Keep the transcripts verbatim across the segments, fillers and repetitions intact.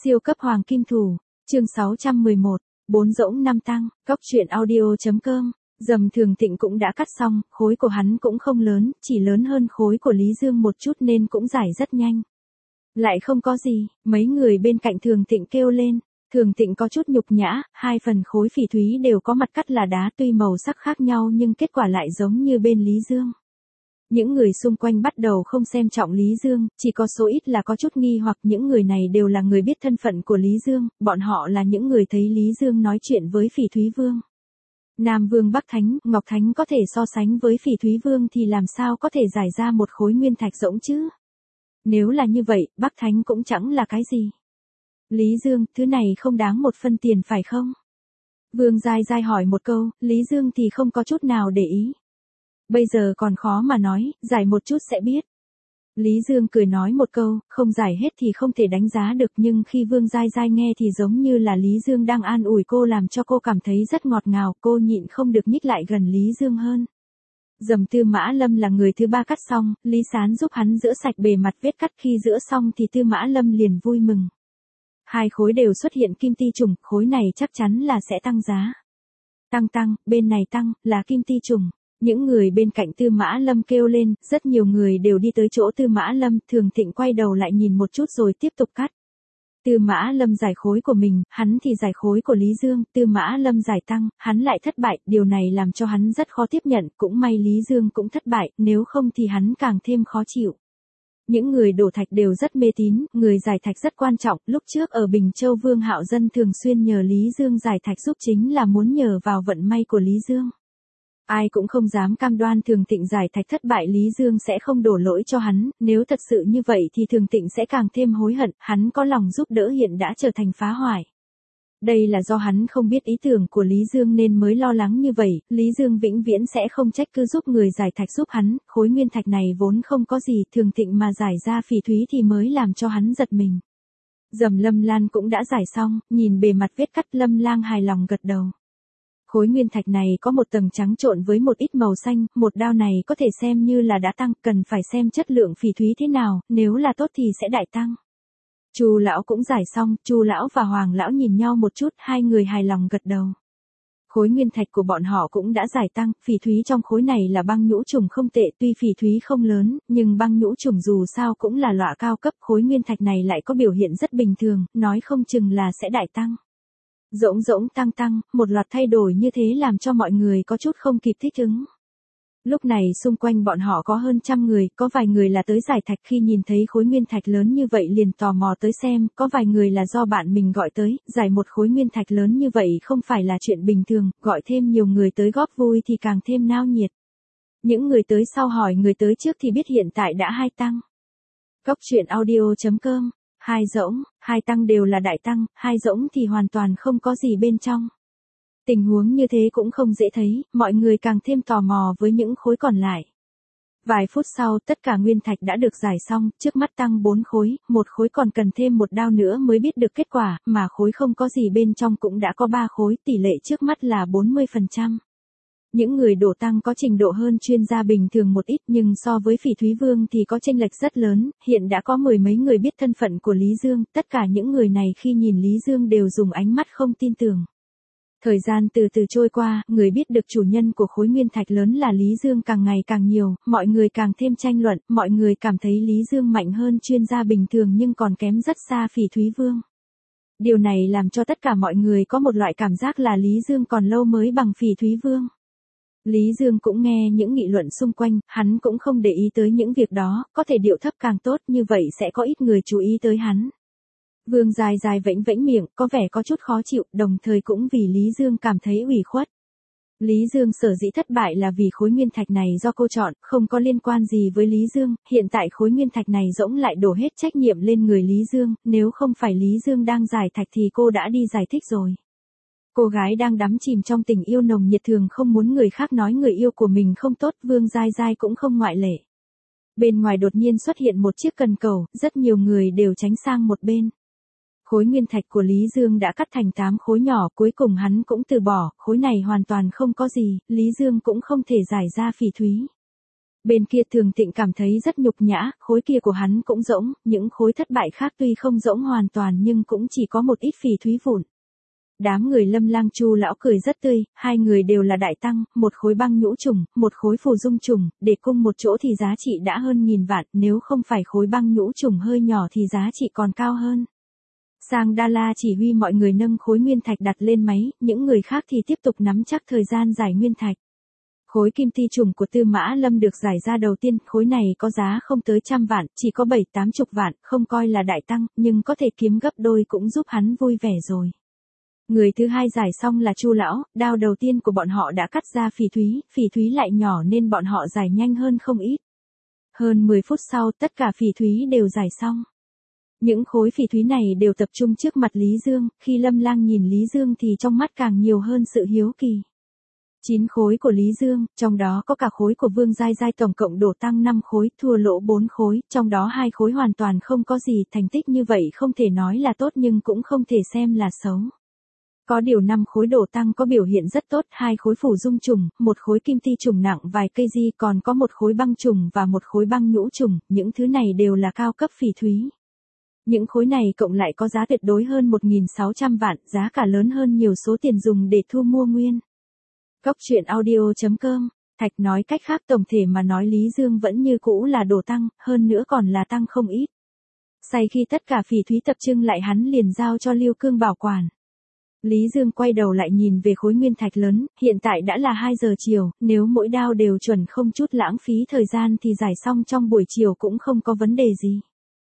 Siêu cấp hoàng kim thủ, chương sáu trăm mười một, bốn dỗng năm tăng, cóc truyện audio.com. Dầm Thường Tịnh cũng đã cắt xong, khối của hắn cũng không lớn, chỉ lớn hơn khối của Lý Dương một chút nên cũng giải rất nhanh. Lại không có gì, mấy người bên cạnh Thường Tịnh kêu lên. Thường Tịnh có chút nhục nhã, hai phần khối phỉ thúy đều có mặt cắt là đá, tuy màu sắc khác nhau nhưng kết quả lại giống như bên Lý Dương. Những người xung quanh bắt đầu không xem trọng Lý Dương, chỉ có số ít là có chút nghi hoặc. Những người này đều là người biết thân phận của Lý Dương, bọn họ là những người thấy Lý Dương nói chuyện với Phỉ Thúy Vương. Nam Vương Bắc Thánh, Ngọc Thánh có thể so sánh với Phỉ Thúy Vương thì làm sao có thể giải ra một khối nguyên thạch rỗng chứ? Nếu là như vậy, Bắc Thánh cũng chẳng là cái gì. Lý Dương, thứ này không đáng một phân tiền phải không? Vương Giai Giai hỏi một câu, Lý Dương thì không có chút nào để ý. Bây giờ còn khó mà nói, giải một chút sẽ biết. Lý Dương cười nói một câu, không giải hết thì không thể đánh giá được, nhưng khi Vương Giai Giai nghe thì giống như là Lý Dương đang an ủi cô, làm cho cô cảm thấy rất ngọt ngào, cô nhịn không được nhích lại gần Lý Dương hơn. Dầm Tư Mã Lâm là người thứ ba cắt xong, Lý Sán giúp hắn rửa sạch bề mặt vết cắt, khi rửa xong thì Tư Mã Lâm liền vui mừng. Hai khối đều xuất hiện kim ti trùng, khối này chắc chắn là sẽ tăng giá. Tăng tăng, bên này tăng, là kim ti trùng. Những người bên cạnh Tư Mã Lâm kêu lên, rất nhiều người đều đi tới chỗ Tư Mã Lâm. Thường Tịnh quay đầu lại nhìn một chút rồi tiếp tục cắt. Tư Mã Lâm giải khối của mình, hắn thì giải khối của Lý Dương. Tư Mã Lâm giải tăng, hắn lại thất bại, điều này làm cho hắn rất khó tiếp nhận, cũng may Lý Dương cũng thất bại, nếu không thì hắn càng thêm khó chịu. Những người đổ thạch đều rất mê tín, người giải thạch rất quan trọng, lúc trước ở Bình Châu Vương Hạo Dân thường xuyên nhờ Lý Dương giải thạch giúp, chính là muốn nhờ vào vận may của Lý Dương. Ai cũng không dám cam đoan Thường Tịnh giải thạch thất bại Lý Dương sẽ không đổ lỗi cho hắn, nếu thật sự như vậy thì Thường Tịnh sẽ càng thêm hối hận, hắn có lòng giúp đỡ hiện đã trở thành phá hoại. Đây là do hắn không biết ý tưởng của Lý Dương nên mới lo lắng như vậy, Lý Dương vĩnh viễn sẽ không trách cứ giúp người giải thạch giúp hắn, khối nguyên thạch này vốn không có gì, Thường Tịnh mà giải ra phỉ thúy thì mới làm cho hắn giật mình. Dầm Lâm Lan cũng đã giải xong, nhìn bề mặt vết cắt Lâm Lang hài lòng gật đầu. Khối nguyên thạch này có một tầng trắng trộn với một ít màu xanh, một đao này có thể xem như là đã tăng, cần phải xem chất lượng phỉ thúy thế nào, nếu là tốt thì sẽ đại tăng. Chu lão cũng giải xong, Chu lão và Hoàng lão nhìn nhau một chút, hai người hài lòng gật đầu. Khối nguyên thạch của bọn họ cũng đã giải tăng, phỉ thúy trong khối này là băng nhũ trùng không tệ, tuy phỉ thúy không lớn, nhưng băng nhũ trùng dù sao cũng là loại cao cấp, khối nguyên thạch này lại có biểu hiện rất bình thường, nói không chừng là sẽ đại tăng. Dỗng dỗng tăng tăng, một loạt thay đổi như thế làm cho mọi người có chút không kịp thích ứng. Lúc này xung quanh bọn họ có hơn trăm người, có vài người là tới giải thạch, khi nhìn thấy khối nguyên thạch lớn như vậy liền tò mò tới xem, có vài người là do bạn mình gọi tới, giải một khối nguyên thạch lớn như vậy không phải là chuyện bình thường, gọi thêm nhiều người tới góp vui thì càng thêm náo nhiệt. Những người tới sau hỏi người tới trước thì biết hiện tại đã hai tăng. Cóc truyện audio.com. Hai dỗng, hai tăng đều là đại tăng, hai dỗng thì hoàn toàn không có gì bên trong. Tình huống như thế cũng không dễ thấy, mọi người càng thêm tò mò với những khối còn lại. Vài phút sau, tất cả nguyên thạch đã được giải xong, trước mắt tăng bốn khối, một khối còn cần thêm một đao nữa mới biết được kết quả, mà khối không có gì bên trong cũng đã có ba khối, tỷ lệ trước mắt là bốn mươi phần trăm. Những người đổ tăng có trình độ hơn chuyên gia bình thường một ít, nhưng so với Phỉ Thúy Vương thì có chênh lệch rất lớn, hiện đã có mười mấy người biết thân phận của Lý Dương, tất cả những người này khi nhìn Lý Dương đều dùng ánh mắt không tin tưởng. Thời gian từ từ trôi qua, người biết được chủ nhân của khối nguyên thạch lớn là Lý Dương càng ngày càng nhiều, mọi người càng thêm tranh luận, mọi người cảm thấy Lý Dương mạnh hơn chuyên gia bình thường nhưng còn kém rất xa Phỉ Thúy Vương. Điều này làm cho tất cả mọi người có một loại cảm giác là Lý Dương còn lâu mới bằng Phỉ Thúy Vương. Lý Dương cũng nghe những nghị luận xung quanh, hắn cũng không để ý tới những việc đó, có thể điệu thấp càng tốt, như vậy sẽ có ít người chú ý tới hắn. Vương Dài Dài vẫy vẫy miệng, có vẻ có chút khó chịu, đồng thời cũng vì Lý Dương cảm thấy ủy khuất. Lý Dương sở dĩ thất bại là vì khối nguyên thạch này do cô chọn, không có liên quan gì với Lý Dương, hiện tại khối nguyên thạch này rỗng lại đổ hết trách nhiệm lên người Lý Dương, nếu không phải Lý Dương đang giải thạch thì cô đã đi giải thích rồi. Cô gái đang đắm chìm trong tình yêu nồng nhiệt thường không muốn người khác nói người yêu của mình không tốt, Vương Giai Giai cũng không ngoại lệ. Bên ngoài đột nhiên xuất hiện một chiếc cần cầu, rất nhiều người đều tránh sang một bên. Khối nguyên thạch của Lý Dương đã cắt thành tám khối nhỏ, cuối cùng hắn cũng từ bỏ, khối này hoàn toàn không có gì, Lý Dương cũng không thể giải ra phỉ thúy. Bên kia Thường Tịnh cảm thấy rất nhục nhã, khối kia của hắn cũng rỗng, những khối thất bại khác tuy không rỗng hoàn toàn nhưng cũng chỉ có một ít phỉ thúy vụn. Đám người Lâm Lang Chu lão cười rất tươi, hai người đều là đại tăng, một khối băng nhũ trùng, một khối phù dung trùng, để cung một chỗ thì giá trị đã hơn nghìn vạn, nếu không phải khối băng nhũ trùng hơi nhỏ thì giá trị còn cao hơn. Sang Đa La chỉ huy mọi người nâng khối nguyên thạch đặt lên máy, những người khác thì tiếp tục nắm chắc thời gian giải nguyên thạch. Khối kim ti trùng của Tư Mã Lâm được giải ra đầu tiên, khối này có giá không tới trăm vạn, chỉ có bảy tám chục vạn, không coi là đại tăng, nhưng có thể kiếm gấp đôi cũng giúp hắn vui vẻ rồi. Người thứ hai giải xong là Chu lão, đao đầu tiên của bọn họ đã cắt ra phỉ thúy, phỉ thúy lại nhỏ nên bọn họ giải nhanh hơn không ít. Hơn mười phút sau tất cả phỉ thúy đều giải xong. Những khối phỉ thúy này đều tập trung trước mặt Lý Dương, khi Lâm Lang nhìn Lý Dương thì trong mắt càng nhiều hơn sự hiếu kỳ. chín khối của Lý Dương, trong đó có cả khối của Vương Giai Giai, tổng cộng đổ tăng năm khối, thua lỗ bốn khối, trong đó hai khối hoàn toàn không có gì, thành tích như vậy không thể nói là tốt nhưng cũng không thể xem là xấu. Có điều năm khối đổ tăng có biểu hiện rất tốt, hai khối phủ dung trùng, một khối kim ti trùng nặng vài cây di, còn có một khối băng trùng và một khối băng nhũ trùng, những thứ này đều là cao cấp phỉ thúy. Những khối này cộng lại có giá tuyệt đối hơn một nghìn sáu trăm vạn, giá cả lớn hơn nhiều số tiền dùng để thu mua nguyên. Góc truyện audio chấm com, Thạch nói cách khác, tổng thể mà nói Lý Dương vẫn như cũ là đổ tăng, hơn nữa còn là tăng không ít. Sau khi tất cả phỉ thúy tập trưng lại hắn liền giao cho Lưu Cương bảo quản. Lý Dương quay đầu lại nhìn về khối nguyên thạch lớn, hiện tại đã là hai giờ chiều, nếu mỗi đao đều chuẩn không chút lãng phí thời gian thì giải xong trong buổi chiều cũng không có vấn đề gì.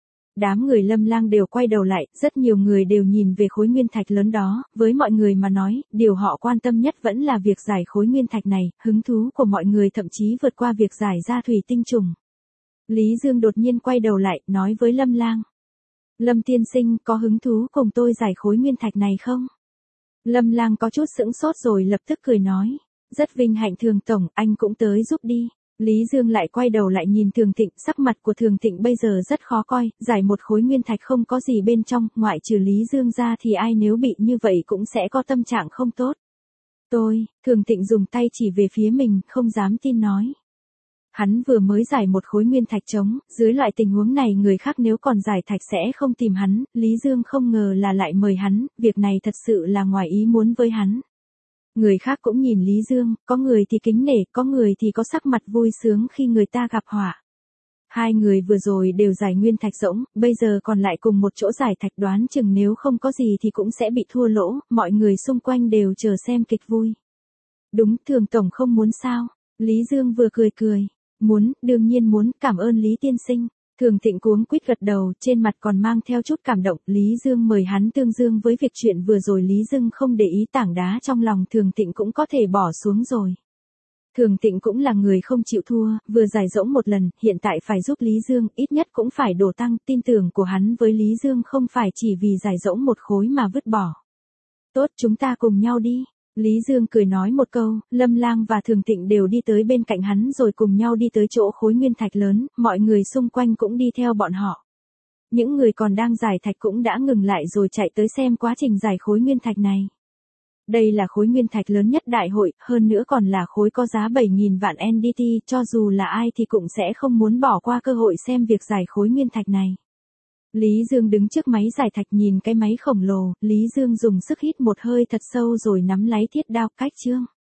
Đám người Lâm Lang đều quay đầu lại, rất nhiều người đều nhìn về khối nguyên thạch lớn đó, với mọi người mà nói, điều họ quan tâm nhất vẫn là việc giải khối nguyên thạch này, hứng thú của mọi người thậm chí vượt qua việc giải ra thủy tinh trùng. Lý Dương đột nhiên quay đầu lại, nói với Lâm Lang. Lâm tiên sinh, có hứng thú cùng tôi giải khối nguyên thạch này không? Lâm Lang có chút sững sốt rồi lập tức cười nói. Rất vinh hạnh Thường tổng, anh cũng tới giúp đi. Lý Dương lại quay đầu lại nhìn Thường Tịnh, sắc mặt của Thường Tịnh bây giờ rất khó coi, giải một khối nguyên thạch không có gì bên trong, ngoại trừ Lý Dương ra thì ai nếu bị như vậy cũng sẽ có tâm trạng không tốt. Tôi, Thường Tịnh dùng tay chỉ về phía mình, không dám tin nói. Hắn vừa mới giải một khối nguyên thạch trống, dưới loại tình huống này người khác nếu còn giải thạch sẽ không tìm hắn, Lý Dương không ngờ là lại mời hắn, việc này thật sự là ngoài ý muốn với hắn. Người khác cũng nhìn Lý Dương, có người thì kính nể, có người thì có sắc mặt vui sướng khi người ta gặp họa. Hai người vừa rồi đều giải nguyên thạch rỗng, bây giờ còn lại cùng một chỗ giải thạch, đoán chừng nếu không có gì thì cũng sẽ bị thua lỗ, mọi người xung quanh đều chờ xem kịch vui. Đúng, Thường tổng không muốn sao? Lý Dương vừa cười cười. Muốn, đương nhiên muốn, cảm ơn Lý tiên sinh. Thường Tịnh cuống quýt gật đầu, trên mặt còn mang theo chút cảm động, Lý Dương mời hắn tương dương với việc chuyện vừa rồi Lý Dương không để ý tảng đá trong lòng Thường Tịnh cũng có thể bỏ xuống rồi. Thường Tịnh cũng là người không chịu thua, vừa giải rỗng một lần, hiện tại phải giúp Lý Dương, ít nhất cũng phải đổ tăng, tin tưởng của hắn với Lý Dương không phải chỉ vì giải rỗng một khối mà vứt bỏ. Tốt, chúng ta cùng nhau đi. Lý Dương cười nói một câu, Lâm Lang và Thường Tịnh đều đi tới bên cạnh hắn rồi cùng nhau đi tới chỗ khối nguyên thạch lớn, mọi người xung quanh cũng đi theo bọn họ. Những người còn đang giải thạch cũng đã ngừng lại rồi chạy tới xem quá trình giải khối nguyên thạch này. Đây là khối nguyên thạch lớn nhất đại hội, hơn nữa còn là khối có giá bảy nghìn vạn en đê tê, cho dù là ai thì cũng sẽ không muốn bỏ qua cơ hội xem việc giải khối nguyên thạch này. Lý Dương đứng trước máy giải thạch nhìn cái máy khổng lồ, Lý Dương dùng sức hít một hơi thật sâu rồi nắm lấy thiết đao, cách chương.